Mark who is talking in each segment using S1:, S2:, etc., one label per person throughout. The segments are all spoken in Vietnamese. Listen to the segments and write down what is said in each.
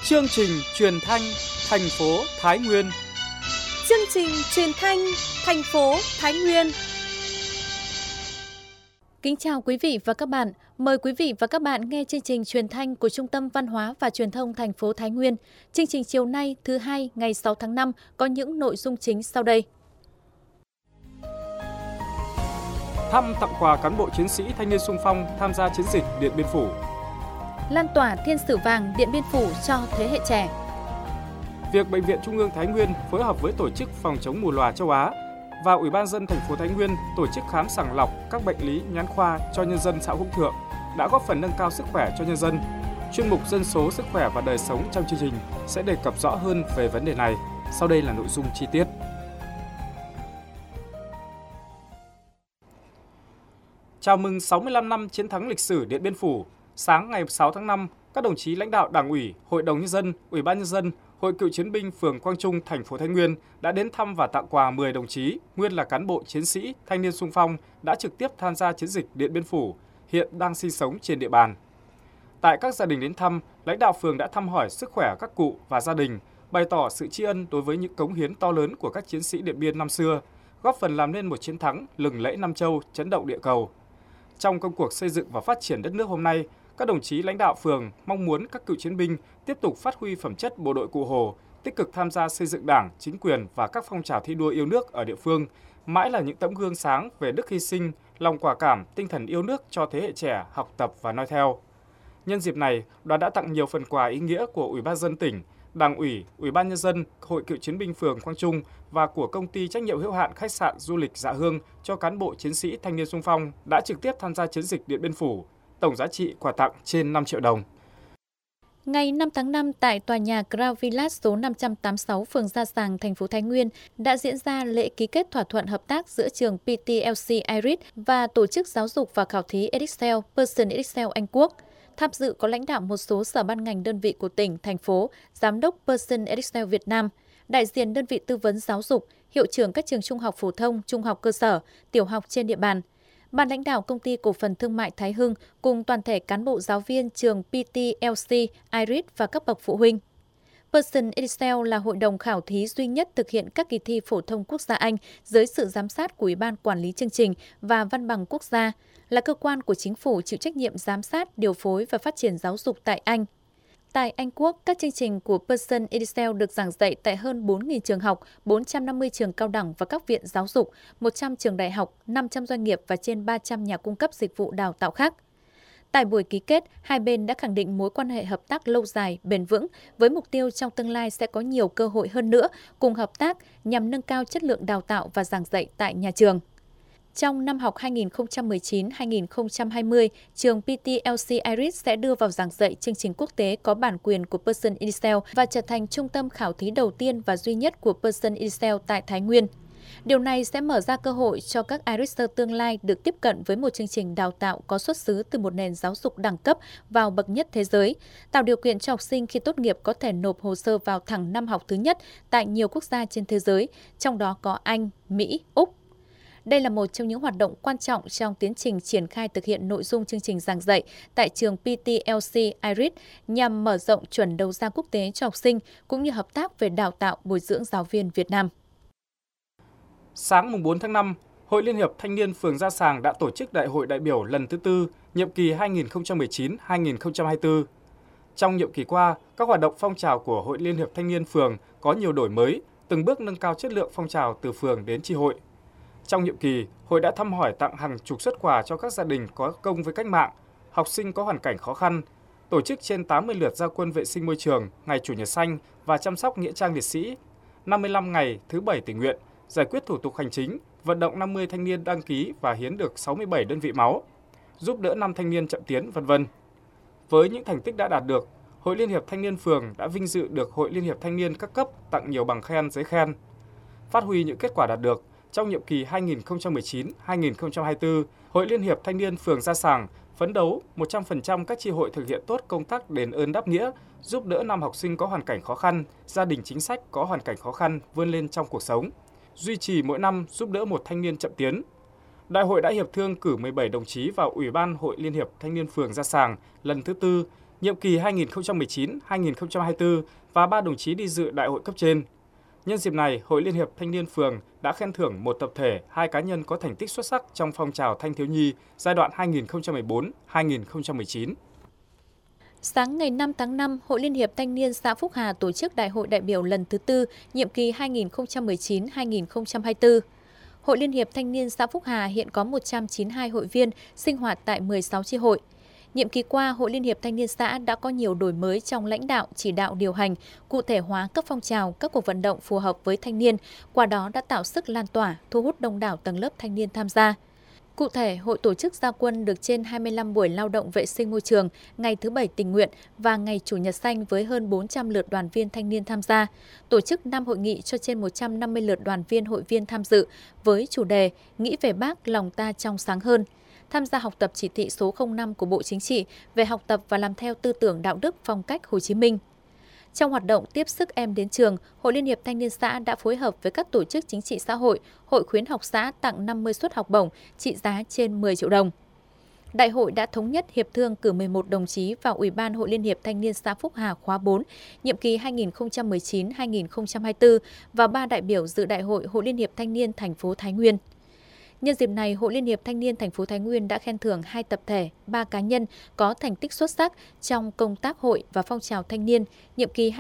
S1: Chương trình truyền thanh thành phố Thái Nguyên.
S2: Chương trình truyền thanh thành phố Thái Nguyên. Kính chào quý vị và các bạn. Mời quý vị và các bạn nghe chương trình truyền thanh của Trung tâm Văn hóa và Truyền thông thành phố Thái Nguyên. Chương trình chiều nay thứ Hai ngày 6 tháng 5 có những nội dung chính sau đây.
S1: Thăm tặng quà cán bộ chiến sĩ thanh niên xung phong tham gia chiến dịch Điện Biên Phủ.
S2: Lan tỏa thiên sử vàng Điện Biên Phủ cho thế hệ trẻ.
S1: Việc Bệnh viện Trung ương Thái Nguyên phối hợp với Tổ chức Phòng chống mù lòa châu Á và Ủy ban nhân dân thành phố Thái Nguyên tổ chức khám sàng lọc các bệnh lý nhãn khoa cho nhân dân xã Hữu Thượng đã góp phần nâng cao sức khỏe cho nhân dân. Chuyên mục Dân số, sức khỏe và đời sống trong chương trình sẽ đề cập rõ hơn về vấn đề này. Sau đây là nội dung chi tiết. Chào mừng 65 năm chiến thắng lịch sử Điện Biên Phủ. Sáng ngày 6 tháng 5, các đồng chí lãnh đạo Đảng ủy, Hội đồng nhân dân, Ủy ban nhân dân, Hội Cựu chiến binh phường Quang Trung, thành phố Thái Nguyên đã đến thăm và tặng quà 10 đồng chí nguyên là cán bộ chiến sĩ thanh niên xung phong đã trực tiếp tham gia chiến dịch Điện Biên Phủ, hiện đang sinh sống trên địa bàn. Tại các gia đình đến thăm, lãnh đạo phường đã thăm hỏi sức khỏe các cụ và gia đình, bày tỏ sự tri ân đối với những cống hiến to lớn của các chiến sĩ Điện Biên năm xưa, góp phần làm nên một chiến thắng lừng lẫy Nam Châu, chấn động địa cầu. Trong công cuộc xây dựng và phát triển đất nước hôm nay, các đồng chí lãnh đạo phường mong muốn các cựu chiến binh tiếp tục phát huy phẩm chất bộ đội Cụ Hồ, tích cực tham gia xây dựng Đảng, chính quyền và các phong trào thi đua yêu nước ở địa phương, mãi là những tấm gương sáng về đức hy sinh, lòng quả cảm, tinh thần yêu nước cho thế hệ trẻ học tập và noi theo. Nhân dịp này, đoàn đã tặng nhiều phần quà ý nghĩa của Ủy ban nhân dân tỉnh, Đảng ủy, Ủy ban nhân dân, Hội Cựu chiến binh phường Quang Trung và của công ty trách nhiệm hữu hạn khách sạn du lịch Dạ Hương cho cán bộ chiến sĩ thanh niên xung phong đã trực tiếp tham gia chiến dịch Điện Biên Phủ. Tổng giá trị quà tặng trên 5 triệu đồng.
S2: Ngày 5 tháng 5 tại tòa nhà Crown Village số 586 phường Gia Sàng, thành phố Thái Nguyên đã diễn ra lễ ký kết thỏa thuận hợp tác giữa trường PTLC Iris và Tổ chức Giáo dục và Khảo thí Edexcel Pearson Edexcel Anh Quốc. Tham dự có lãnh đạo một số sở ban ngành đơn vị của tỉnh, thành phố, giám đốc Pearson Edexcel Việt Nam, đại diện đơn vị tư vấn giáo dục, hiệu trưởng các trường trung học phổ thông, trung học cơ sở, tiểu học trên địa bàn. Ban lãnh đạo Công ty Cổ phần Thương mại Thái Hưng cùng toàn thể cán bộ giáo viên trường PTLC Iris và các bậc phụ huynh. Pearson Edexcel là hội đồng khảo thí duy nhất thực hiện các kỳ thi phổ thông quốc gia Anh dưới sự giám sát của Ủy ban Quản lý chương trình và Văn bằng quốc gia, là cơ quan của chính phủ chịu trách nhiệm giám sát, điều phối và phát triển giáo dục tại Anh. Tại Anh Quốc, các chương trình của Pearson Edexcel được giảng dạy tại hơn 4.000 trường học, 450 trường cao đẳng và các viện giáo dục, 100 trường đại học, 500 doanh nghiệp và trên 300 nhà cung cấp dịch vụ đào tạo khác. Tại buổi ký kết, hai bên đã khẳng định mối quan hệ hợp tác lâu dài, bền vững, với mục tiêu trong tương lai sẽ có nhiều cơ hội hơn nữa cùng hợp tác nhằm nâng cao chất lượng đào tạo và giảng dạy tại nhà trường. Trong năm học 2019-2020, trường PTLC Iris sẽ đưa vào giảng dạy chương trình quốc tế có bản quyền của Pearson Edexcel và trở thành trung tâm khảo thí đầu tiên và duy nhất của Pearson Edexcel tại Thái Nguyên. Điều này sẽ mở ra cơ hội cho các Iriser tương lai được tiếp cận với một chương trình đào tạo có xuất xứ từ một nền giáo dục đẳng cấp vào bậc nhất thế giới, tạo điều kiện cho học sinh khi tốt nghiệp có thể nộp hồ sơ vào thẳng năm học thứ nhất tại nhiều quốc gia trên thế giới, trong đó có Anh, Mỹ, Úc. Đây là một trong những hoạt động quan trọng trong tiến trình triển khai thực hiện nội dung chương trình giảng dạy tại trường PTLC Iris nhằm mở rộng chuẩn đầu ra quốc tế cho học sinh cũng như hợp tác về đào tạo bồi dưỡng giáo viên Việt Nam.
S1: Sáng mùng 4 tháng 5, Hội Liên hiệp Thanh niên phường Gia Sàng đã tổ chức Đại hội đại biểu lần thứ 4, nhiệm kỳ 2019-2024. Trong nhiệm kỳ qua, các hoạt động phong trào của Hội Liên hiệp Thanh niên phường có nhiều đổi mới, từng bước nâng cao chất lượng phong trào từ phường đến chi hội. Trong nhiệm kỳ, hội đã thăm hỏi tặng hàng chục suất quà cho các gia đình có công với cách mạng, học sinh có hoàn cảnh khó khăn, tổ chức trên 80 lượt ra quân vệ sinh môi trường, ngày Chủ nhật xanh và chăm sóc nghĩa trang liệt sĩ, 55 ngày thứ 7 tình nguyện, giải quyết thủ tục hành chính, vận động 50 thanh niên đăng ký và hiến được 67 đơn vị máu, giúp đỡ 5 thanh niên chậm tiến, v.v. Với những thành tích đã đạt được, Hội Liên hiệp Thanh niên phường đã vinh dự được Hội Liên hiệp Thanh niên các cấp tặng nhiều bằng khen, giấy khen. Phát huy những kết quả đạt được, trong nhiệm kỳ 2019-2024, Hội Liên hiệp Thanh niên phường Gia Sàng phấn đấu 100% các chi hội thực hiện tốt công tác đền ơn đáp nghĩa, giúp đỡ 5 học sinh có hoàn cảnh khó khăn, gia đình chính sách có hoàn cảnh khó khăn vươn lên trong cuộc sống, duy trì mỗi năm giúp đỡ một thanh niên chậm tiến. Đại hội đã hiệp thương cử 17 đồng chí vào Ủy ban Hội Liên hiệp Thanh niên phường Gia Sàng lần thứ 4, nhiệm kỳ 2019-2024 và 3 đồng chí đi dự đại hội cấp trên. Nhân dịp này, Hội Liên hiệp Thanh niên phường đã khen thưởng một tập thể, 2 cá nhân có thành tích xuất sắc trong phong trào thanh thiếu nhi giai đoạn 2014-2019.
S2: Sáng ngày 5 tháng 5, Hội Liên hiệp Thanh niên xã Phúc Hà tổ chức Đại hội đại biểu lần thứ 4, nhiệm kỳ 2019-2024. Hội Liên hiệp Thanh niên xã Phúc Hà hiện có 192 hội viên sinh hoạt tại 16 chi hội. Nhiệm kỳ qua, Hội Liên hiệp Thanh niên xã đã có nhiều đổi mới trong lãnh đạo, chỉ đạo điều hành, cụ thể hóa các phong trào, các cuộc vận động phù hợp với thanh niên, qua đó đã tạo sức lan tỏa, thu hút đông đảo tầng lớp thanh niên tham gia. Cụ thể, hội tổ chức ra quân được trên 25 buổi lao động vệ sinh môi trường, ngày thứ Bảy tình nguyện và ngày Chủ nhật xanh với hơn 400 lượt đoàn viên thanh niên tham gia, tổ chức 5 hội nghị cho trên 150 lượt đoàn viên hội viên tham dự với chủ đề Nghĩ về Bác, lòng ta trong sáng hơn, tham gia học tập chỉ thị số 05 của Bộ Chính trị về học tập và làm theo tư tưởng đạo đức phong cách Hồ Chí Minh. Trong hoạt động tiếp sức em đến trường, Hội Liên hiệp Thanh niên xã đã phối hợp với các tổ chức chính trị xã hội, hội khuyến học xã tặng 50 suất học bổng trị giá trên 10 triệu đồng. Đại hội đã thống nhất hiệp thương cử 11 đồng chí vào Ủy ban Hội Liên hiệp Thanh niên xã Phúc Hà khóa 4, nhiệm kỳ 2019-2024 và 3 đại biểu dự Đại hội Hội Liên hiệp Thanh niên thành phố Thái Nguyên. Nhân dịp này, Hội Liên hiệp Thanh niên thành phố Thái Nguyên đã khen thưởng 2 tập thể, 3 cá nhân có thành tích xuất sắc trong công tác hội và phong trào thanh niên nhiệm kỳ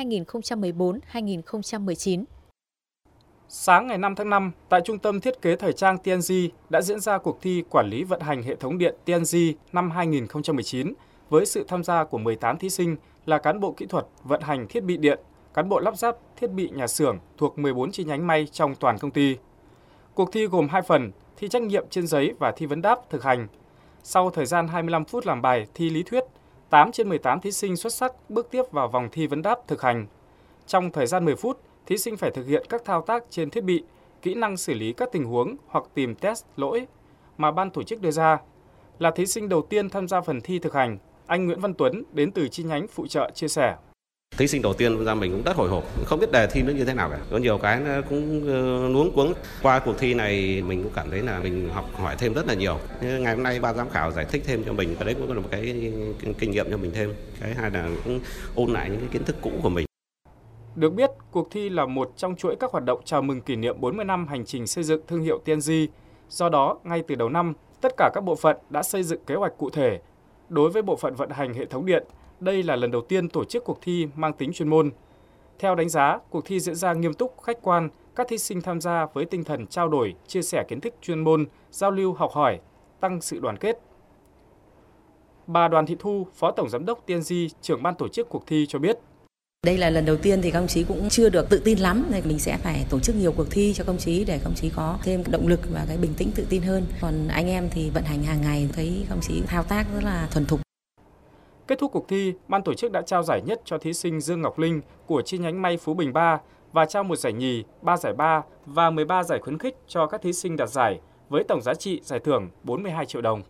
S2: 2014-2019.
S1: Sáng ngày 5 tháng 5, tại Trung tâm Thiết kế Thời trang TNG đã diễn ra cuộc thi Quản lý vận hành hệ thống điện TNG năm 2019 với sự tham gia của 18 thí sinh là cán bộ kỹ thuật vận hành thiết bị điện, cán bộ lắp ráp thiết bị nhà xưởng thuộc 14 chi nhánh may trong toàn công ty. Cuộc thi gồm 2 phần, thi trắc nghiệm trên giấy và thi vấn đáp thực hành. Sau thời gian 25 phút làm bài thi lý thuyết, 8 trên 18 thí sinh xuất sắc bước tiếp vào vòng thi vấn đáp thực hành. Trong thời gian 10 phút, thí sinh phải thực hiện các thao tác trên thiết bị, kỹ năng xử lý các tình huống hoặc tìm test lỗi mà ban tổ chức đưa ra. Là thí sinh đầu tiên tham gia phần thi thực hành, anh Nguyễn Văn Tuấn đến từ chi nhánh phụ trợ chia sẻ.
S3: Thí sinh đầu tiên ra mình cũng rất hồi hộp, không biết đề thi nó như thế nào cả. Có nhiều cái nó cũng luống cuống. Qua cuộc thi này mình cũng cảm thấy là mình học hỏi thêm rất là nhiều. Ngày hôm nay ban giám khảo giải thích thêm cho mình, cái đấy cũng là một cái kinh nghiệm cho mình thêm. Cái hai là cũng ôn lại những cái kiến thức cũ của mình.
S1: Được biết, cuộc thi là một trong chuỗi các hoạt động chào mừng kỷ niệm 40 năm hành trình xây dựng thương hiệu TNG. Do đó, ngay từ đầu năm, tất cả các bộ phận đã xây dựng kế hoạch cụ thể. Đối với bộ phận vận hành hệ thống điện, đây là lần đầu tiên tổ chức cuộc thi mang tính chuyên môn. Theo đánh giá, cuộc thi diễn ra nghiêm túc, khách quan, các thí sinh tham gia với tinh thần trao đổi, chia sẻ kiến thức chuyên môn, giao lưu học hỏi, tăng sự đoàn kết. Bà Đoàn Thị Thu, Phó Tổng Giám đốc TNG, trưởng ban tổ chức cuộc thi cho biết.
S4: Đây là lần đầu tiên thì các ông chí cũng chưa được tự tin lắm, nên mình sẽ phải tổ chức nhiều cuộc thi cho các ông chí để các ông chí có thêm động lực và cái bình tĩnh tự tin hơn. Còn anh em thì vận hành hàng ngày, thấy các ông chí thao tác rất là thuần thục.
S1: Kết thúc cuộc thi, ban tổ chức đã trao giải nhất cho thí sinh Dương Ngọc Linh của chi nhánh may Phú Bình 3 và trao 1 giải nhì, 3 giải ba và 13 giải khuyến khích cho các thí sinh đạt giải với tổng giá trị giải thưởng 42 triệu đồng.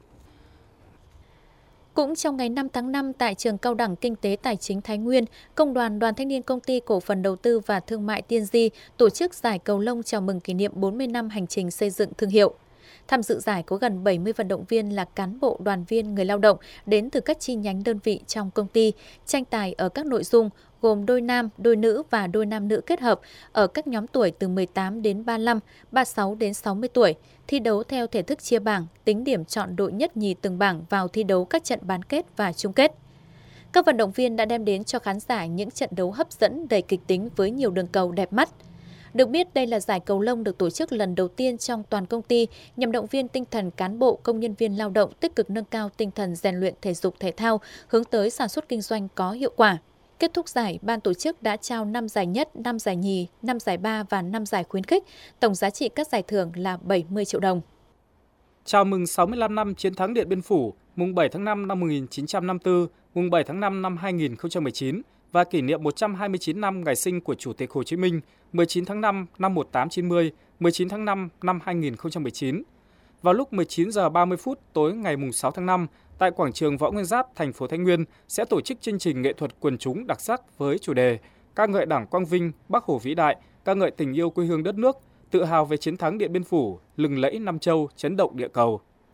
S2: Cũng trong ngày 5 tháng 5 tại Trường Cao đẳng Kinh tế Tài chính Thái Nguyên, Công đoàn Đoàn Thanh niên Công ty Cổ phần Đầu tư và Thương mại TNG tổ chức giải cầu lông chào mừng kỷ niệm 40 năm hành trình xây dựng thương hiệu. Tham dự giải có gần 70 vận động viên là cán bộ, đoàn viên, người lao động đến từ các chi nhánh đơn vị trong công ty, tranh tài ở các nội dung gồm đôi nam, đôi nữ và đôi nam nữ kết hợp ở các nhóm tuổi từ 18 đến 35, 36 đến 60 tuổi, thi đấu theo thể thức chia bảng, tính điểm chọn đội nhất nhì từng bảng vào thi đấu các trận bán kết và chung kết. Các vận động viên đã đem đến cho khán giả những trận đấu hấp dẫn đầy kịch tính với nhiều đường cầu đẹp mắt. Được biết, đây là giải cầu lông được tổ chức lần đầu tiên trong toàn công ty nhằm động viên tinh thần cán bộ, công nhân viên lao động tích cực nâng cao tinh thần rèn luyện thể dục thể thao, hướng tới sản xuất kinh doanh có hiệu quả. Kết thúc giải, ban tổ chức đã trao 5 giải nhất, 5 giải nhì, 5 giải ba và 5 giải khuyến khích. Tổng giá trị các giải thưởng là 70 triệu đồng.
S1: Chào mừng 65 năm chiến thắng Điện Biên Phủ, mùng 7 tháng 5 năm 1954, mùng 7 tháng 5 năm 2019 và kỷ niệm 129 năm ngày sinh của Chủ tịch Hồ Chí Minh, 19 tháng 5 năm 1890, 19 tháng 5 năm 2019. Vào lúc 19 giờ 30 phút tối ngày 6 tháng 5, tại quảng trường Võ Nguyên Giáp, thành phố Thái Nguyên sẽ tổ chức chương trình nghệ thuật quần chúng đặc sắc với chủ đề ca ngợi Đảng quang vinh, Bác Hồ vĩ đại, ca ngợi tình yêu quê hương đất nước, tự hào về chiến thắng Điện Biên Phủ, lừng lẫy Nam Châu, chấn động địa cầu.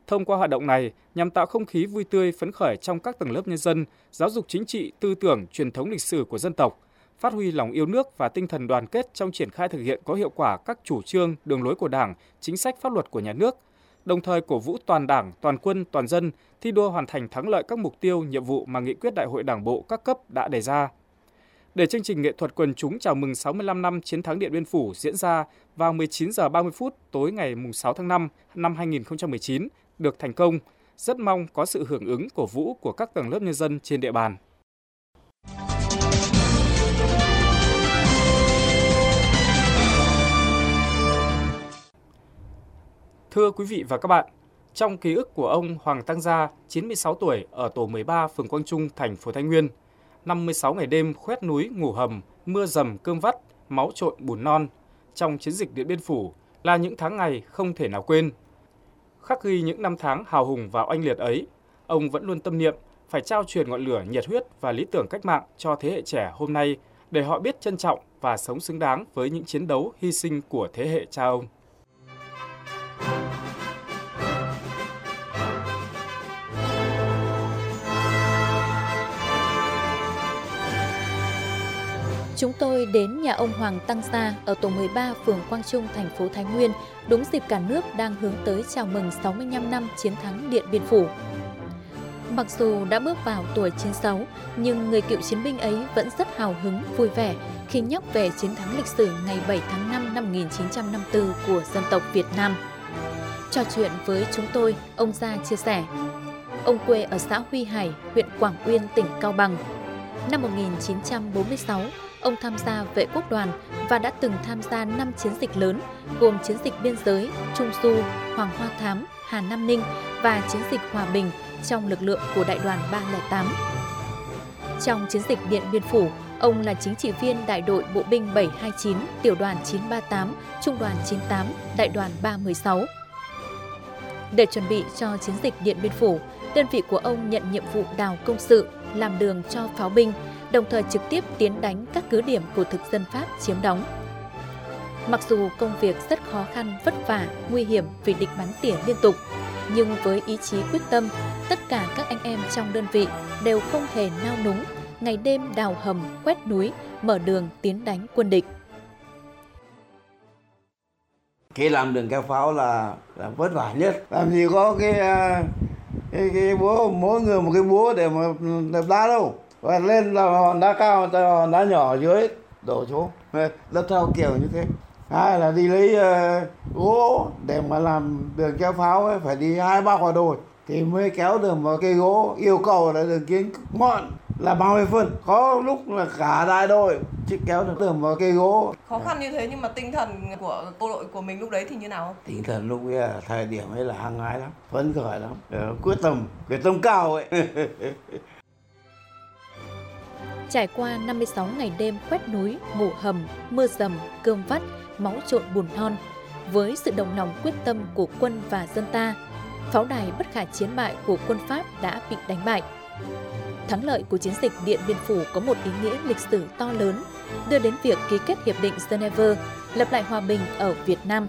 S1: Thông qua hoạt động này, nhằm tạo không khí vui tươi, phấn khởi trong các tầng lớp nhân dân, giáo dục chính trị, tư tưởng, truyền thống lịch sử của dân tộc, phát huy lòng yêu nước và tinh thần đoàn kết trong triển khai thực hiện có hiệu quả các chủ trương, đường lối của Đảng, chính sách pháp luật của nhà nước, đồng thời cổ vũ toàn Đảng, toàn quân, toàn dân thi đua hoàn thành thắng lợi các mục tiêu, nhiệm vụ mà nghị quyết Đại hội Đảng bộ các cấp đã đề ra. Để chương trình nghệ thuật quần chúng chào mừng 65 năm chiến thắng Điện Biên Phủ diễn ra vào 19 giờ 30 phút tối ngày 6 tháng 5 năm 2019 được thành công, rất mong có sự hưởng ứng cổ vũ của các tầng lớp nhân dân trên địa bàn. Thưa quý vị và các bạn, trong ký ức của ông Hoàng Tăng Gia, 96 tuổi, ở tổ 13 phường Quang Trung, thành phố Thái Nguyên, 56 ngày đêm khoét núi ngủ hầm, mưa dầm cơm vắt, máu trộn bùn non trong chiến dịch Điện Biên Phủ là những tháng ngày không thể nào quên. Khắc ghi những năm tháng hào hùng và oanh liệt ấy, ông vẫn luôn tâm niệm phải trao truyền ngọn lửa nhiệt huyết và lý tưởng cách mạng cho thế hệ trẻ hôm nay để họ biết trân trọng và sống xứng đáng với những chiến đấu hy sinh của thế hệ cha ông.
S2: Chúng tôi đến nhà ông Hoàng Tăng Gia ở tổ 13 phường Quang Trung, thành phố Thái Nguyên, đúng dịp cả nước đang hướng tới chào mừng 65 năm chiến thắng Điện Biên Phủ. Mặc dù đã bước vào tuổi 96, nhưng người cựu chiến binh ấy vẫn rất hào hứng, vui vẻ khi nhắc về chiến thắng lịch sử ngày 7 tháng 5 năm 1954 của dân tộc Việt Nam. Trò chuyện với chúng tôi, ông Gia chia sẻ, ông quê ở xã Huy Hải, huyện Quảng Uyên, tỉnh Cao Bằng. Năm 1946, ông tham gia vệ quốc đoàn và đã từng tham gia 5 chiến dịch lớn gồm chiến dịch biên giới, Trung Du, Hoàng Hoa Thám, Hà Nam Ninh và chiến dịch Hòa Bình trong lực lượng của đại đoàn 308. Trong chiến dịch Điện Biên Phủ, ông là chính trị viên đại đội bộ binh 729, tiểu đoàn 938, trung đoàn 98, đại đoàn 316. Để chuẩn bị cho chiến dịch Điện Biên Phủ, đơn vị của ông nhận nhiệm vụ đào công sự, làm đường cho pháo binh, đồng thời trực tiếp tiến đánh các cứ điểm của thực dân Pháp chiếm đóng. Mặc dù công việc rất khó khăn, vất vả, nguy hiểm vì địch bắn tỉa liên tục, nhưng với ý chí quyết tâm, tất cả các anh em trong đơn vị đều không hề nao núng, ngày đêm đào hầm, quét núi, mở đường tiến đánh quân địch.
S5: Cái làm đường kéo pháo là vất vả nhất. Làm gì có cái búa, mỗi người một cái búa để mà đập đá đâu. Và lên là hòn đá cao, hòn đá nhỏ dưới đổ xuống. Lớp theo kiểu như thế. Hai là đi lấy gỗ để mà làm đường kéo pháo ấy, phải đi 2-3 quả đồi thì mới kéo được một cây gỗ. Yêu cầu là đường kính ngọn là 30 phân. Có lúc là cả đại đội chỉ kéo được một cây gỗ.
S6: Khó khăn như thế nhưng mà tinh thần của bộ đội của mình lúc đấy thì như nào?
S5: Tinh thần lúc ấy là thời điểm ấy là hăng hái lắm, phấn khởi lắm, quyết tâm cao ấy.
S2: Trải qua 56 ngày đêm khoét núi, ngủ hầm, mưa dầm, cơm vắt, máu trộn bùn non, với sự đồng lòng quyết tâm của quân và dân ta, pháo đài bất khả chiến bại của quân Pháp đã bị đánh bại. Thắng lợi của chiến dịch Điện Biên Phủ có một ý nghĩa lịch sử to lớn, đưa đến việc ký kết Hiệp định Geneva, lập lại hòa bình ở Việt Nam.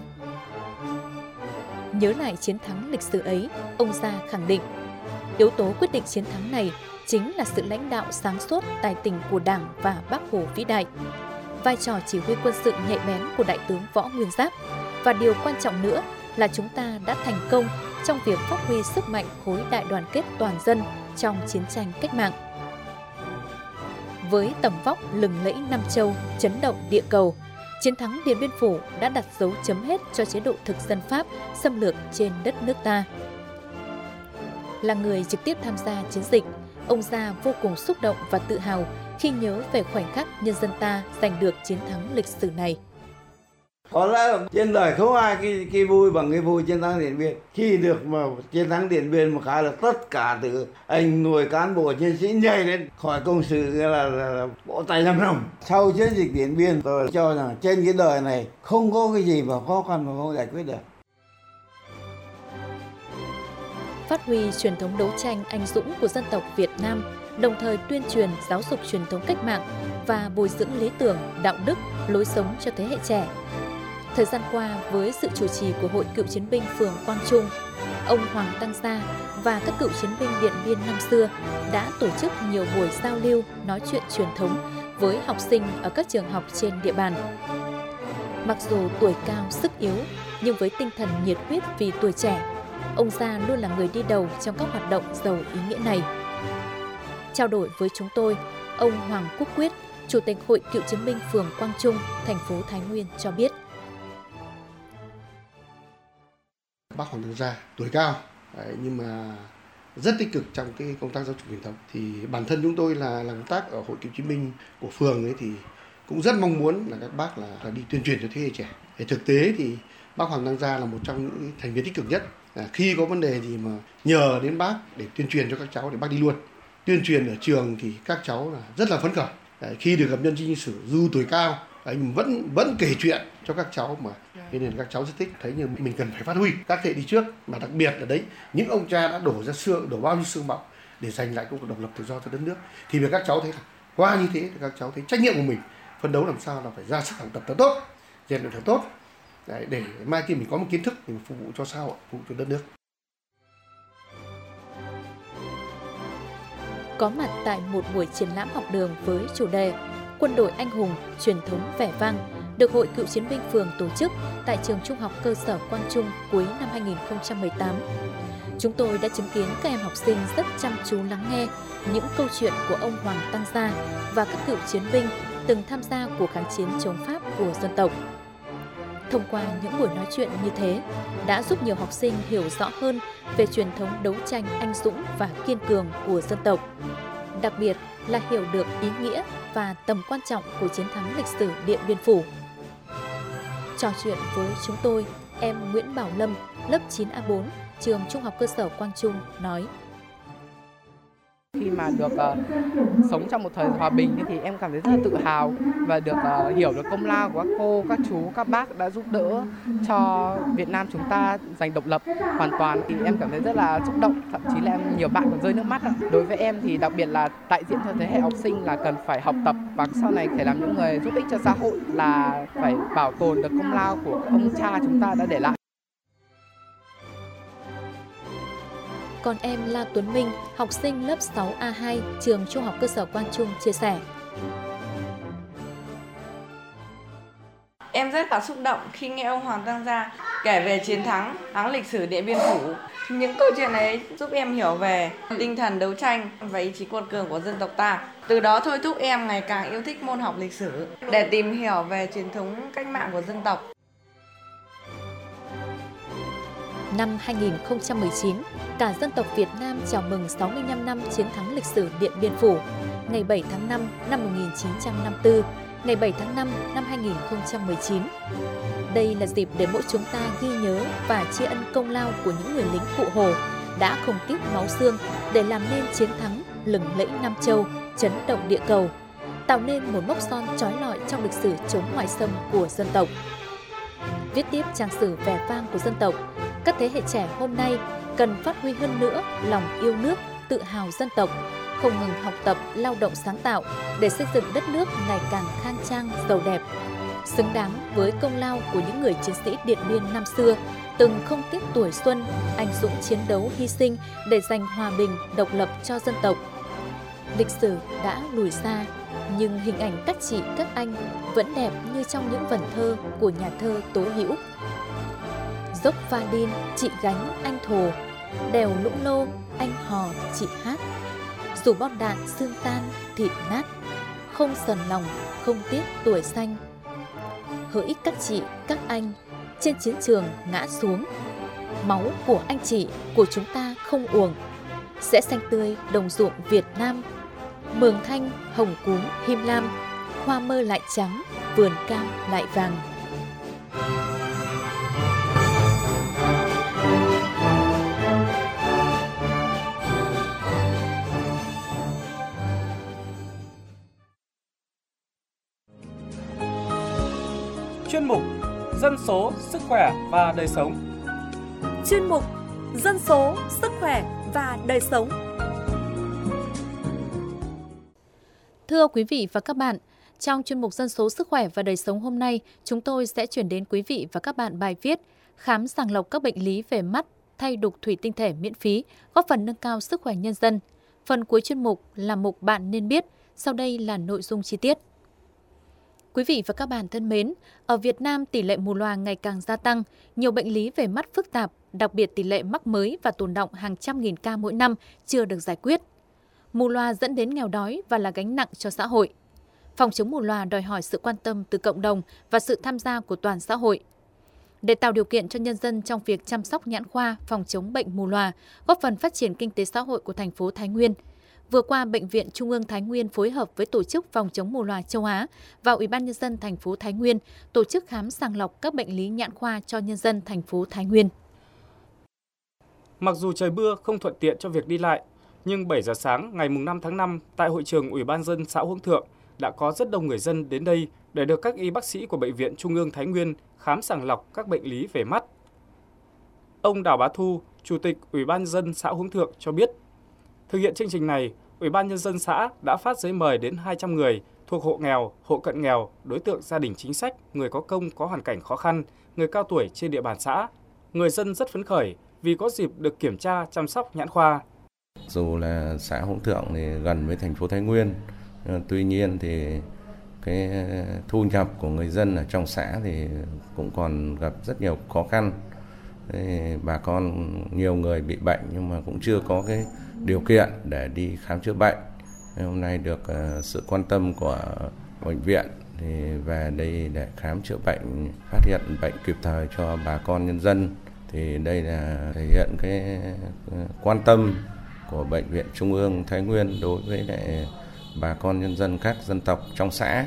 S2: Nhớ lại chiến thắng lịch sử ấy, ông Gia khẳng định, yếu tố quyết định chiến thắng này chính là sự lãnh đạo sáng suốt, tài tình của Đảng và Bác Hồ vĩ đại, vai trò chỉ huy quân sự nhạy bén của Đại tướng Võ Nguyên Giáp, và điều quan trọng nữa là chúng ta đã thành công trong việc phát huy sức mạnh khối đại đoàn kết toàn dân trong chiến tranh cách mạng. Với tầm vóc lừng lẫy Nam Châu, chấn động địa cầu, chiến thắng Điện Biên Phủ đã đặt dấu chấm hết cho chế độ thực dân Pháp xâm lược trên đất nước ta. Là người trực tiếp tham gia chiến dịch, ông Gia vô cùng xúc động và tự hào khi nhớ về khoảnh khắc nhân dân ta giành được chiến thắng lịch sử này.
S5: Có lẽ trên đời không ai cái vui bằng cái vui chiến thắng Điện Biên. Khi được mà chiến thắng Điện Biên một cái là tất cả từ anh nuôi cán bộ chiến sĩ nhảy lên khỏi công sự là vỗ tay năm năm. Sau chiến dịch Điện Biên tôi cho rằng trên cái đời này không có cái gì mà khó khăn mà không giải quyết được.
S2: Phát huy truyền thống đấu tranh anh dũng của dân tộc Việt Nam, đồng thời tuyên truyền giáo dục truyền thống cách mạng và bồi dưỡng lý tưởng, đạo đức, lối sống cho thế hệ trẻ. Thời gian qua, với sự chủ trì của Hội Cựu Chiến binh phường Quang Trung, ông Hoàng Tăng Gia và các cựu chiến binh Điện Biên năm xưa đã tổ chức nhiều buổi giao lưu, nói chuyện truyền thống với học sinh ở các trường học trên địa bàn. Mặc dù tuổi cao, sức yếu, nhưng với tinh thần nhiệt huyết vì tuổi trẻ, ông Gia luôn là người đi đầu trong các hoạt động giàu ý nghĩa này. Trao đổi với chúng tôi, ông Hoàng Quốc Quyết, Chủ tịch Hội Cựu chiến binh phường Quang Trung, thành phố Thái Nguyên cho biết.
S7: Bác Hoàng Tăng Gia tuổi cao nhưng mà rất tích cực trong cái công tác giáo dục truyền thống. Thì bản thân chúng tôi là làm công tác ở Hội Cựu chiến binh của phường ấy thì cũng rất mong muốn là các bác là đi tuyên truyền cho thế hệ trẻ. Để thực tế thì bác Hoàng Tăng Gia là một trong những thành viên tích cực nhất. Khi có vấn đề gì mà nhờ đến bác để tuyên truyền cho các cháu thì bác đi luôn. Tuyên truyền ở trường thì các cháu là rất là phấn khởi. Khi được gặp nhân chứng lịch sử dù tuổi cao, anh vẫn kể chuyện cho các cháu mà thế nên các cháu rất thích, thấy như mình cần phải phát huy các thế hệ đi trước, mà đặc biệt là đấy những ông cha đã đổ bao nhiêu xương máu để giành lại công cuộc độc lập tự do cho đất nước, thì việc các cháu thấy là qua như thế thì các cháu thấy trách nhiệm của mình, phấn đấu làm sao là phải ra sức học tập thật tốt, rèn luyện thật tốt để mai khi mình có một kiến thức mình phục vụ cho xã hội, phục vụ cho đất nước.
S2: Có mặt tại một buổi triển lãm học đường với chủ đề Quân đội anh hùng, truyền thống vẻ vang, được Hội Cựu chiến binh phường tổ chức tại trường Trung học cơ sở Quang Trung cuối năm 2018. Chúng tôi đã chứng kiến các em học sinh rất chăm chú lắng nghe những câu chuyện của ông Hoàng Tăng Gia và các cựu chiến binh từng tham gia cuộc kháng chiến chống Pháp của dân tộc. Thông qua những buổi nói chuyện như thế, đã giúp nhiều học sinh hiểu rõ hơn về truyền thống đấu tranh anh dũng và kiên cường của dân tộc. Đặc biệt là hiểu được ý nghĩa và tầm quan trọng của chiến thắng lịch sử Điện Biên Phủ. Trò chuyện với chúng tôi, em Nguyễn Bảo Lâm, lớp 9A4, trường Trung học cơ sở Quang Trung nói:
S8: Khi mà được sống trong một thời hòa bình thì em cảm thấy rất là tự hào và được hiểu được công lao của các cô, các chú, các bác đã giúp đỡ cho Việt Nam chúng ta giành độc lập hoàn toàn. Thì em cảm thấy rất là xúc động, thậm chí là nhiều bạn còn rơi nước mắt. Đối với em thì đặc biệt là đại diện cho thế hệ học sinh là cần phải học tập và sau này phải làm những người giúp ích cho xã hội, là phải bảo tồn được công lao của ông cha chúng ta đã để lại.
S2: Còn em La Tuấn Minh, học sinh lớp 6A2, trường Trung học cơ sở Quang Trung chia sẻ:
S6: Em rất là xúc động khi nghe ông Hoàng Tăng Gia kể về chiến thắng lịch sử Điện Biên Phủ. Những câu chuyện ấy giúp em hiểu về tinh thần đấu tranh và ý chí quật cường của dân tộc ta. Từ đó thôi thúc em ngày càng yêu thích môn học lịch sử để tìm hiểu về truyền thống cách mạng của dân tộc.
S2: Năm 2019, cả dân tộc Việt Nam chào mừng 65 năm chiến thắng lịch sử Điện Biên Phủ, ngày 7 tháng 5 năm 1954, ngày 7 tháng 5 năm 2019. Đây là dịp để mỗi chúng ta ghi nhớ và tri ân công lao của những người lính Cụ Hồ đã không tiếc máu xương để làm nên chiến thắng lừng lẫy Nam Châu, chấn động địa cầu, tạo nên một mốc son chói lọi trong lịch sử chống ngoại xâm của dân tộc. Viết tiếp trang sử vẻ vang của dân tộc, các thế hệ trẻ hôm nay cần phát huy hơn nữa lòng yêu nước, tự hào dân tộc, không ngừng học tập, lao động sáng tạo để xây dựng đất nước ngày càng khang trang, giàu đẹp, xứng đáng với công lao của những người chiến sĩ Điện Biên năm xưa, từng không tiếc tuổi xuân, anh dũng chiến đấu hy sinh để giành hòa bình, độc lập cho dân tộc. Lịch sử đã lùi xa, nhưng hình ảnh các chị, các anh vẫn đẹp như trong những vần thơ của nhà thơ Tố Hữu. Dốc Pha Đin, chị gánh, anh thồ, đèo Lũng Lô, anh hò, chị hát. Dù bom đạn xương tan, thịt nát, không sờn lòng, không tiếc tuổi xanh. Hỡi các chị, các anh, trên chiến trường ngã xuống, máu của anh chị, của chúng ta không uổng, sẽ xanh tươi đồng ruộng Việt Nam. Mường thanh, hồng cúm, him lam, hoa mơ lại trắng, vườn cam lại vàng.
S1: Chuyên mục Dân số, sức khỏe và đời sống.
S9: Chuyên mục Dân số, sức khỏe và đời sống.
S2: Thưa quý vị và các bạn, trong chuyên mục Dân số, sức khỏe và đời sống hôm nay, chúng tôi sẽ chuyển đến quý vị và các bạn bài viết Khám sàng lọc các bệnh lý về mắt, thay đục thủy tinh thể miễn phí, góp phần nâng cao sức khỏe nhân dân. Phần cuối chuyên mục là mục Bạn nên biết, sau đây là nội dung chi tiết. Quý vị và các bạn thân mến, ở Việt Nam tỷ lệ mù lòa ngày càng gia tăng, nhiều bệnh lý về mắt phức tạp, đặc biệt tỷ lệ mắc mới và tồn đọng hàng trăm nghìn ca mỗi năm chưa được giải quyết. Mù lòa dẫn đến nghèo đói và là gánh nặng cho xã hội. Phòng chống mù lòa đòi hỏi sự quan tâm từ cộng đồng và sự tham gia của toàn xã hội. Để tạo điều kiện cho nhân dân trong việc chăm sóc nhãn khoa, phòng chống bệnh mù lòa, góp phần phát triển kinh tế xã hội của thành phố Thái Nguyên, vừa qua, Bệnh viện Trung ương Thái Nguyên phối hợp với Tổ chức Phòng chống mù lòa châu Á và Ủy ban Nhân dân thành phố Thái Nguyên tổ chức khám sàng lọc các bệnh lý nhãn khoa cho nhân dân thành phố Thái Nguyên.
S1: Mặc dù trời mưa không thuận tiện cho việc đi lại, nhưng 7 giờ sáng ngày 5 tháng 5 tại hội trường Ủy ban nhân dân xã Hướng Thượng đã có rất đông người dân đến đây để được các y bác sĩ của Bệnh viện Trung ương Thái Nguyên khám sàng lọc các bệnh lý về mắt. Ông Đào Bá Thu, Chủ tịch Ủy ban nhân dân xã Hướng Thượng cho biết, thực hiện chương trình này, Ủy ban Nhân dân xã đã phát giấy mời đến 200 người thuộc hộ nghèo, hộ cận nghèo, đối tượng gia đình chính sách, người có công có hoàn cảnh khó khăn, người cao tuổi trên địa bàn xã. Người dân rất phấn khởi vì có dịp được kiểm tra chăm sóc nhãn khoa.
S10: Dù là xã Hướng Thượng thì gần với thành phố Thái Nguyên, tuy nhiên thì cái thu nhập của người dân ở trong xã thì cũng còn gặp rất nhiều khó khăn. Bà con nhiều người bị bệnh nhưng mà cũng chưa có cái điều kiện để đi khám chữa bệnh. Hôm nay được sự quan tâm của bệnh viện thì về đây để khám chữa bệnh, phát hiện bệnh kịp thời cho bà con nhân dân. Thì đây là thể hiện cái quan tâm của Bệnh viện Trung ương Thái Nguyên đối với lại bà con nhân dân các dân tộc trong xã.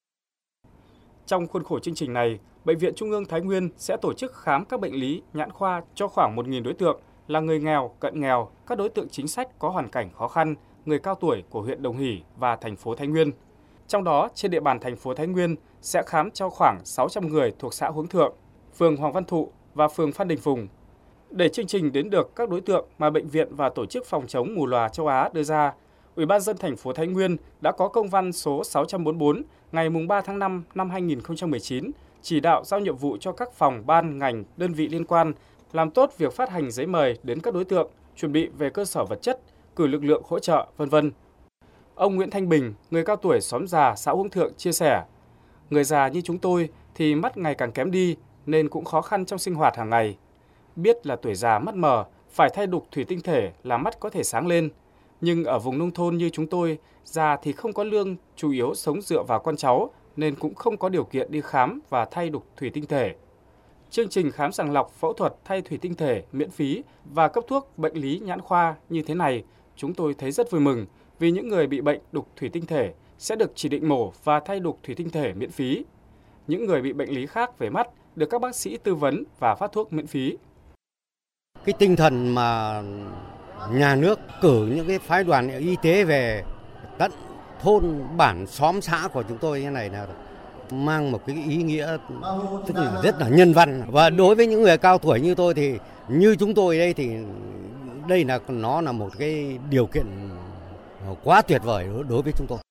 S1: Trong khuôn khổ chương trình này, Bệnh viện Trung ương Thái Nguyên sẽ tổ chức khám các bệnh lý nhãn khoa cho khoảng 1.000 đối tượng là người nghèo, cận nghèo, các đối tượng chính sách có hoàn cảnh khó khăn, người cao tuổi của huyện Đồng Hỷ và thành phố Thái Nguyên. Trong đó, trên địa bàn thành phố Thái Nguyên sẽ khám cho khoảng 600 người thuộc xã Hướng Thượng, phường Hoàng Văn Thụ và phường Phan Đình Phùng. Để chương trình đến được các đối tượng mà bệnh viện và Tổ chức Phòng chống mù lòa châu Á đưa ra, Ủy ban nhân dân thành phố Thái Nguyên đã có công văn số 644 ngày 3 tháng 5 năm 2019 chỉ đạo giao nhiệm vụ cho các phòng, ban, ngành, đơn vị liên quan làm tốt việc phát hành giấy mời đến các đối tượng, chuẩn bị về cơ sở vật chất, cử lực lượng hỗ trợ, v.v. Ông Nguyễn Thanh Bình, người cao tuổi xóm già xã Hướng Thượng chia sẻ, người già như chúng tôi thì mắt ngày càng kém đi nên cũng khó khăn trong sinh hoạt hàng ngày. Biết là tuổi già mắt mờ, phải thay đục thủy tinh thể là mắt có thể sáng lên. Nhưng ở vùng nông thôn như chúng tôi, già thì không có lương, chủ yếu sống dựa vào con cháu nên cũng không có điều kiện đi khám và thay đục thủy tinh thể. Chương trình khám sàng lọc phẫu thuật thay thủy tinh thể miễn phí và cấp thuốc bệnh lý nhãn khoa như thế này, chúng tôi thấy rất vui mừng vì những người bị bệnh đục thủy tinh thể sẽ được chỉ định mổ và thay đục thủy tinh thể miễn phí. Những người bị bệnh lý khác về mắt được các bác sĩ tư vấn và phát thuốc miễn phí.
S11: Cái tinh thần mà nhà nước cử những cái phái đoàn y tế về tận thôn bản xóm xã của chúng tôi như này là mang một cái ý nghĩa tức là rất là nhân văn, và đối với những người cao tuổi như tôi thì như chúng tôi đây thì đây là nó là một cái điều kiện quá tuyệt vời đối với chúng tôi.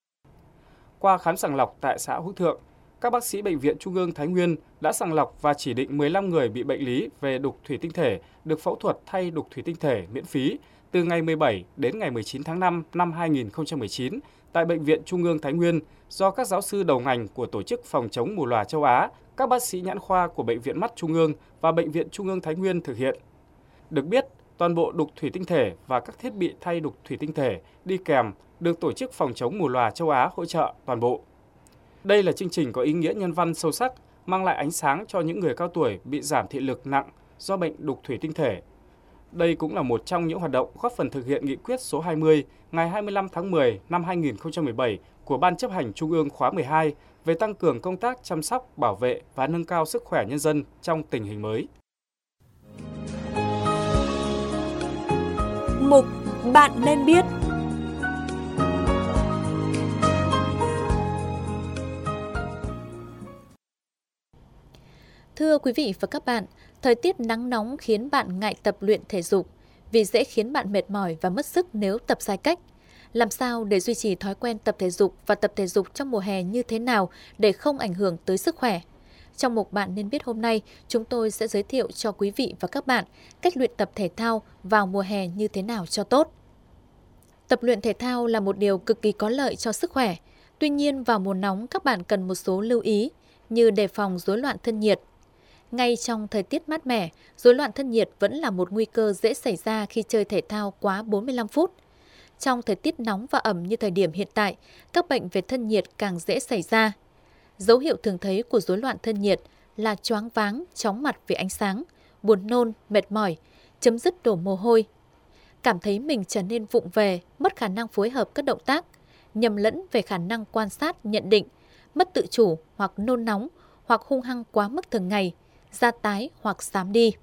S1: Qua khám sàng lọc tại xã Hướng Thượng, các bác sĩ Bệnh viện Trung ương Thái Nguyên đã sàng lọc và chỉ định 15 người bị bệnh lý về đục thủy tinh thể được phẫu thuật thay đục thủy tinh thể miễn phí từ ngày 17 đến ngày 19 tháng 5 năm 2019 tại Bệnh viện Trung ương Thái Nguyên do các giáo sư đầu ngành của Tổ chức Phòng chống mù lòa châu Á, các bác sĩ nhãn khoa của Bệnh viện Mắt Trung ương và Bệnh viện Trung ương Thái Nguyên thực hiện. Được biết, toàn bộ đục thủy tinh thể và các thiết bị thay đục thủy tinh thể đi kèm được Tổ chức Phòng chống mù lòa châu Á hỗ trợ toàn bộ. Đây là chương trình có ý nghĩa nhân văn sâu sắc, mang lại ánh sáng cho những người cao tuổi bị giảm thị lực nặng do bệnh đục thủy tinh thể. Đây cũng là một trong những hoạt động góp phần thực hiện nghị quyết số 20 ngày 25 tháng 10 năm 2017 của Ban chấp hành Trung ương khóa 12 về tăng cường công tác chăm sóc, bảo vệ và nâng cao sức khỏe nhân dân trong tình hình mới.
S9: Mục Bạn nên biết.
S2: Thưa quý vị và các bạn, thời tiết nắng nóng khiến bạn ngại tập luyện thể dục vì dễ khiến bạn mệt mỏi và mất sức nếu tập sai cách. Làm sao để duy trì thói quen tập thể dục và tập thể dục trong mùa hè như thế nào để không ảnh hưởng tới sức khỏe? Trong mục Bạn nên biết hôm nay, chúng tôi sẽ giới thiệu cho quý vị và các bạn cách luyện tập thể thao vào mùa hè như thế nào cho tốt. Tập luyện thể thao là một điều cực kỳ có lợi cho sức khỏe. Tuy nhiên, vào mùa nóng các bạn cần một số lưu ý như đề phòng rối loạn thân nhiệt. Ngay trong thời tiết mát mẻ, rối loạn thân nhiệt vẫn là một nguy cơ dễ xảy ra khi chơi thể thao quá 45 phút. Trong thời tiết nóng và ẩm như thời điểm hiện tại, các bệnh về thân nhiệt càng dễ xảy ra. Dấu hiệu thường thấy của rối loạn thân nhiệt là choáng váng, chóng mặt vì ánh sáng, buồn nôn, mệt mỏi, chấm dứt đổ mồ hôi, cảm thấy mình trở nên vụng về, mất khả năng phối hợp các động tác, nhầm lẫn về khả năng quan sát, nhận định, mất tự chủ hoặc nôn nóng hoặc hung hăng quá mức thường ngày, da tái hoặc xám đi.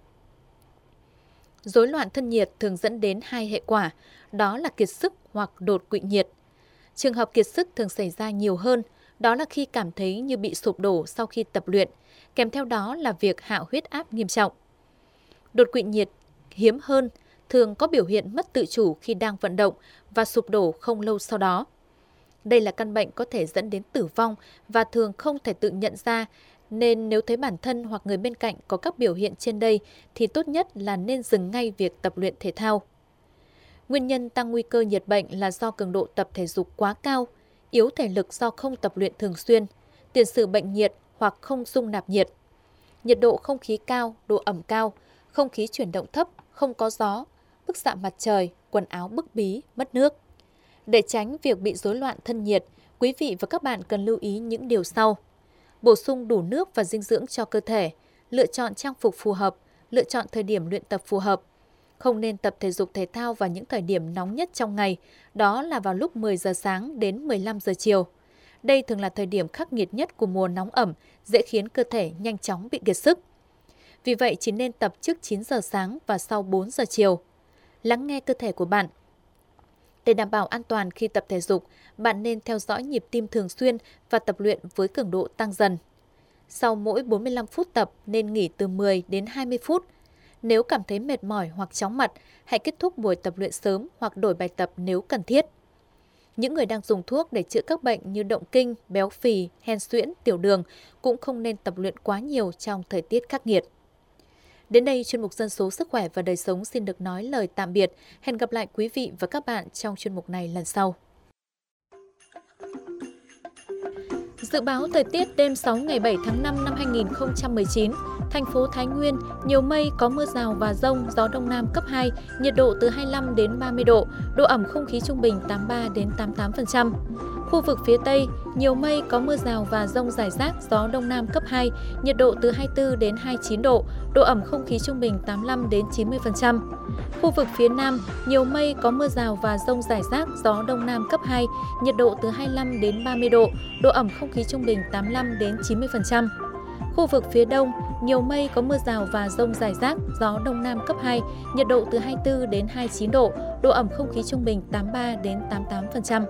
S2: Rối loạn thân nhiệt thường dẫn đến hai hệ quả, đó là kiệt sức hoặc đột quỵ nhiệt. Trường hợp kiệt sức thường xảy ra nhiều hơn, đó là khi cảm thấy như bị sụp đổ sau khi tập luyện, kèm theo đó là việc hạ huyết áp nghiêm trọng. Đột quỵ nhiệt hiếm hơn, thường có biểu hiện mất tự chủ khi đang vận động và sụp đổ không lâu sau đó. Đây là căn bệnh có thể dẫn đến tử vong và thường không thể tự nhận ra, nên nếu thấy bản thân hoặc người bên cạnh có các biểu hiện trên đây thì tốt nhất là nên dừng ngay việc tập luyện thể thao. Nguyên nhân tăng nguy cơ nhiệt bệnh là do cường độ tập thể dục quá cao, yếu thể lực do không tập luyện thường xuyên, tiền sử bệnh nhiệt hoặc không dung nạp nhiệt, nhiệt độ không khí cao, độ ẩm cao, không khí chuyển động thấp, không có gió, bức xạ mặt trời, quần áo bức bí, mất nước. Để tránh việc bị rối loạn thân nhiệt, quý vị và các bạn cần lưu ý những điều sau. Bổ sung đủ nước và dinh dưỡng cho cơ thể, lựa chọn trang phục phù hợp, lựa chọn thời điểm luyện tập phù hợp. Không nên tập thể dục thể thao vào những thời điểm nóng nhất trong ngày, đó là vào lúc 10 giờ sáng đến 15 giờ chiều. Đây thường là thời điểm khắc nghiệt nhất của mùa nóng ẩm, dễ khiến cơ thể nhanh chóng bị kiệt sức. Vì vậy, chỉ nên tập trước 9 giờ sáng và sau 4 giờ chiều. Lắng nghe cơ thể của bạn. Để đảm bảo an toàn khi tập thể dục, bạn nên theo dõi nhịp tim thường xuyên và tập luyện với cường độ tăng dần. Sau mỗi 45 phút tập nên nghỉ từ 10 đến 20 phút. Nếu cảm thấy mệt mỏi hoặc chóng mặt, hãy kết thúc buổi tập luyện sớm hoặc đổi bài tập nếu cần thiết. Những người đang dùng thuốc để chữa các bệnh như động kinh, béo phì, hen suyễn, tiểu đường cũng không nên tập luyện quá nhiều trong thời tiết khắc nghiệt. Đến đây, chuyên mục Dân số Sức khỏe và Đời sống xin được nói lời tạm biệt. Hẹn gặp lại quý vị và các bạn trong chuyên mục này lần sau. Dự báo thời tiết đêm 6 ngày 7 tháng 5 năm 2019, thành phố Thái Nguyên, nhiều mây, có mưa rào và dông, gió Đông Nam cấp 2, nhiệt độ từ 25 đến 30 độ, độ ẩm không khí trung bình 83 đến 88%. Khu vực phía Tây, nhiều mây, có mưa rào và dông rải rác, gió Đông Nam cấp 2, nhiệt độ từ 24 đến 29 độ, độ ẩm không khí trung bình 85 đến 90%. Khu vực phía Nam, nhiều mây, có mưa rào và dông rải rác, gió Đông Nam cấp 2, nhiệt độ từ 25 đến 30 độ, độ ẩm không khí trung bình 85 đến 90%. Khu vực phía Đông, nhiều mây, có mưa rào và dông rải rác, gió Đông Nam cấp 2, nhiệt độ từ 24 đến 29 độ, độ ẩm không khí trung bình 83 đến 88%.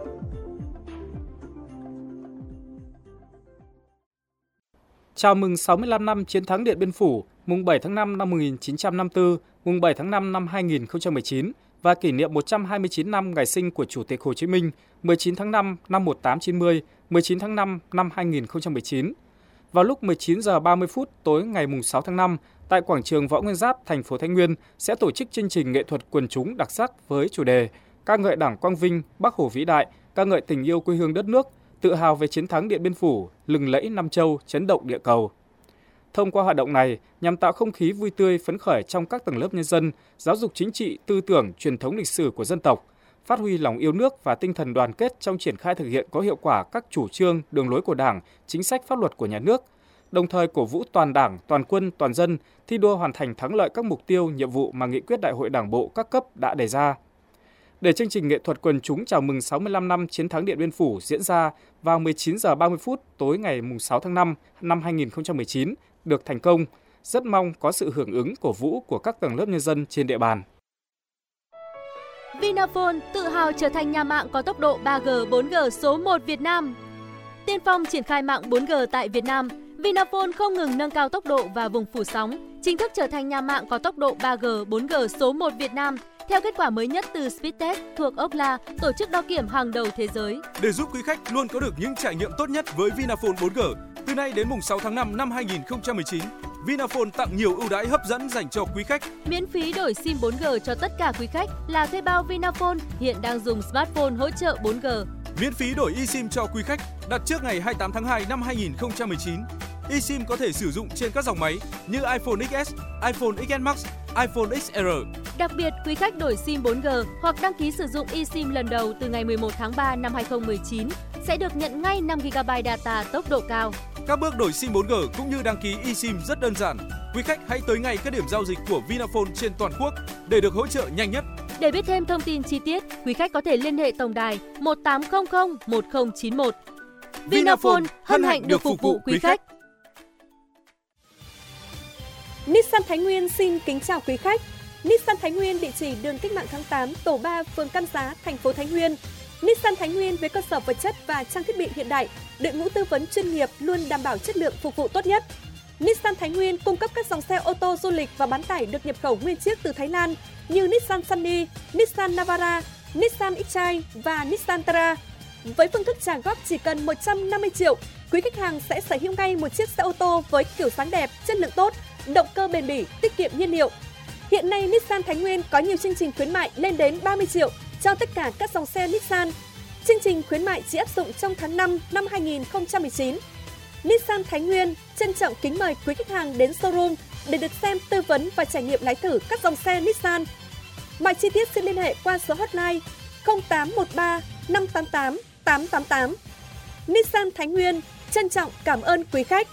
S1: Chào mừng 65 năm chiến thắng Điện Biên Phủ, mùng 7 tháng 5 năm 1954, mùng 7 tháng 5 năm 2019 và kỷ niệm 129 năm ngày sinh của Chủ tịch Hồ Chí Minh, 19 tháng 5 năm 1890, 19 tháng 5 năm 2019. Vào lúc 19 giờ 30 phút tối ngày 6 tháng 5, tại quảng trường Võ Nguyên Giáp, thành phố Thái Nguyên sẽ tổ chức chương trình nghệ thuật quần chúng đặc sắc với chủ đề ca ngợi Đảng quang vinh, Bác Hồ vĩ đại, ca ngợi tình yêu quê hương đất nước, tự hào về chiến thắng Điện Biên Phủ, lừng lẫy Nam Châu, chấn động địa cầu. Thông qua hoạt động này, nhằm tạo không khí vui tươi phấn khởi trong các tầng lớp nhân dân, giáo dục chính trị, tư tưởng, truyền thống lịch sử của dân tộc, phát huy lòng yêu nước và tinh thần đoàn kết trong triển khai thực hiện có hiệu quả các chủ trương, đường lối của Đảng, chính sách pháp luật của nhà nước, đồng thời cổ vũ toàn Đảng, toàn quân, toàn dân thi đua hoàn thành thắng lợi các mục tiêu, nhiệm vụ mà nghị quyết Đại hội Đảng bộ các cấp đã đề ra. Để chương trình nghệ thuật quần chúng chào mừng 65 năm chiến thắng Điện Biên Phủ diễn ra vào 19 giờ 30 phút tối ngày 6 tháng 5 năm 2019 được thành công, rất mong có sự hưởng ứng cổ vũ của các tầng lớp nhân dân trên địa bàn.
S9: Vinaphone tự hào trở thành nhà mạng có tốc độ 3G, 4G số 1 Việt Nam. Tiên phong triển khai mạng 4G tại Việt Nam, Vinaphone không ngừng nâng cao tốc độ và vùng phủ sóng, chính thức trở thành nhà mạng có tốc độ 3G, 4G số 1 Việt Nam. Theo kết quả mới nhất từ Speedtest thuộc Ookla, tổ chức đo kiểm hàng đầu thế giới.
S12: Để giúp quý khách luôn có được những trải nghiệm tốt nhất với Vinaphone 4G, Từ nay đến mùng 6 tháng 5 năm 2019, Vinaphone tặng nhiều ưu đãi hấp dẫn dành cho quý khách.
S9: Miễn phí đổi SIM 4G cho tất cả quý khách là thuê bao Vinaphone hiện đang dùng smartphone hỗ trợ 4G.
S12: Miễn phí đổi eSIM cho quý khách đặt trước ngày 28 tháng 2 năm 2019. eSIM có thể sử dụng trên các dòng máy như iPhone XS, iPhone XS Max, iPhone XR.
S9: Đặc biệt, quý khách đổi SIM 4G hoặc đăng ký sử dụng eSIM lần đầu từ ngày 11 tháng 3 năm 2019 sẽ được nhận ngay 5 GB data tốc độ cao.
S12: Các bước đổi SIM 4G cũng như đăng ký eSIM rất đơn giản. Quý khách hãy tới ngay các điểm giao dịch của Vinaphone trên toàn quốc để được hỗ trợ nhanh nhất.
S9: Để biết thêm thông tin chi tiết, quý khách có thể liên hệ tổng đài 1800 1091. Vinaphone hân hạnh được phục vụ quý khách.
S13: Nissan Thái Nguyên xin kính chào quý khách. Nissan Thái Nguyên địa chỉ đường Cách mạng tháng 8, tổ 3, phường Cam Giá, thành phố Thái Nguyên. Nissan Thái Nguyên với cơ sở vật chất và trang thiết bị hiện đại, đội ngũ tư vấn chuyên nghiệp luôn đảm bảo chất lượng phục vụ tốt nhất. Nissan Thái Nguyên cung cấp các dòng xe ô tô du lịch và bán tải được nhập khẩu nguyên chiếc từ Thái Lan như Nissan Sunny, Nissan Navara, Nissan X-Trail và Nissan Terra. Với phương thức trả góp chỉ cần 150 triệu, quý khách hàng sẽ sở hữu ngay một chiếc xe ô tô với kiểu dáng đẹp, chất lượng tốt, động cơ bền bỉ, tiết kiệm nhiên liệu. Hiện nay Nissan Thái Nguyên có nhiều chương trình khuyến mại lên đến 30 triệu cho tất cả các dòng xe Nissan. Chương trình khuyến mại chỉ áp dụng trong tháng 5 năm 2019. Nissan Thái Nguyên trân trọng kính mời quý khách hàng đến showroom để được xem, tư vấn và trải nghiệm lái thử các dòng xe Nissan. Mọi chi tiết xin liên hệ qua số hotline 0813 588 888. Nissan Thái Nguyên trân trọng cảm ơn quý khách.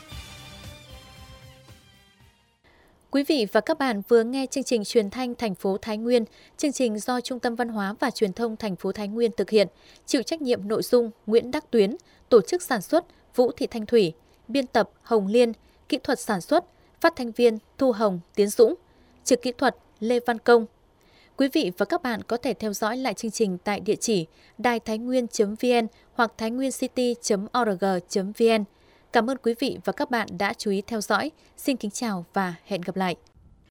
S2: Quý vị và các bạn vừa nghe chương trình truyền thanh thành phố Thái Nguyên, chương trình do Trung tâm Văn hóa và Truyền thông thành phố Thái Nguyên thực hiện, chịu trách nhiệm nội dung Nguyễn Đắc Tuyến, tổ chức sản xuất Vũ Thị Thanh Thủy, biên tập Hồng Liên, kỹ thuật sản xuất phát thanh viên Thu Hồng, Tiến Dũng, trực kỹ thuật Lê Văn Công. Quý vị và các bạn có thể theo dõi lại chương trình tại địa chỉ đài-thái-nguyên.vn hoặc thainwiencity.org.vn. Cảm ơn quý vị và các bạn đã chú ý theo dõi. Xin kính chào và hẹn gặp lại.